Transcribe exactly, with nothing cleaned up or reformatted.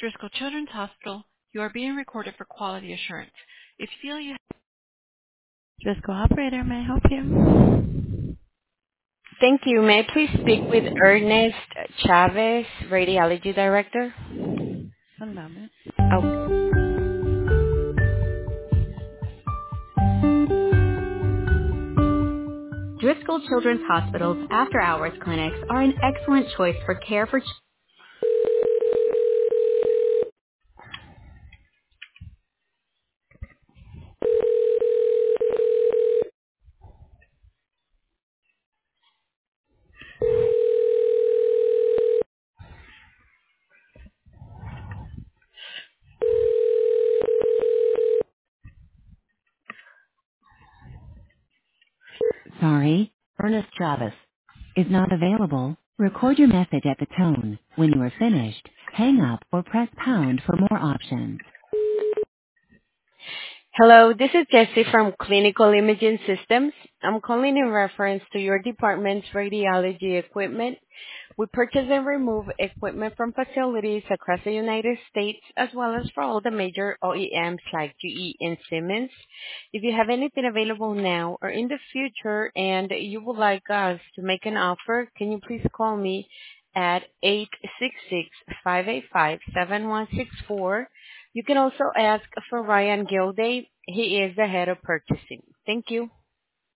Driscoll Children's Hospital, you are being recorded for quality assurance. If you feel you Driscoll operator, may I help you? Thank you. May I please speak with Ernest Chavez, Radiology Director? One moment. Oh, Driscoll Children's Hospital's after-hours clinics are an excellent choice for care for. Ch- Sorry, Ernest Chavez is not available. Record your message at the tone. When you are finished, hang up or press pound for more options. hello. This is Jessie from Clinical Imaging Systems. I'm calling in reference to your department's radiology equipment. We purchase and remove equipment from facilities across the United States as well as for all the major O E Ms like G E and Siemens. If you have anything available now or in the future and you would like us to make an offer, can you please call me at eight six six, five eight five, seven one six four. You can also ask for Ryan Gilday. He is the head of purchasing. Thank you.